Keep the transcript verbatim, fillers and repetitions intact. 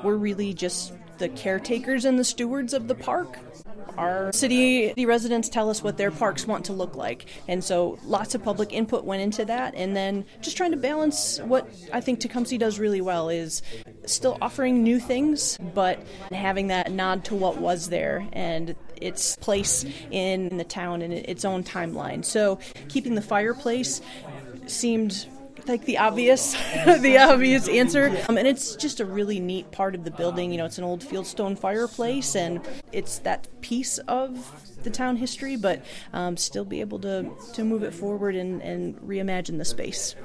we're really just the caretakers and the stewards of the park. Our city residents tell us what their parks want to look like, and so lots of public input went into that, and then just trying to balance what I think Tecumseh does really well is still offering new things, but having that nod to what was there and its place in the town and its own timeline. So keeping the fireplace seemed like the obvious, the obvious answer. Um, and it's just a really neat part of the building. You know, it's an old fieldstone fireplace, and it's that piece of the town history, but um, still be able to, to move it forward and, and reimagine the space.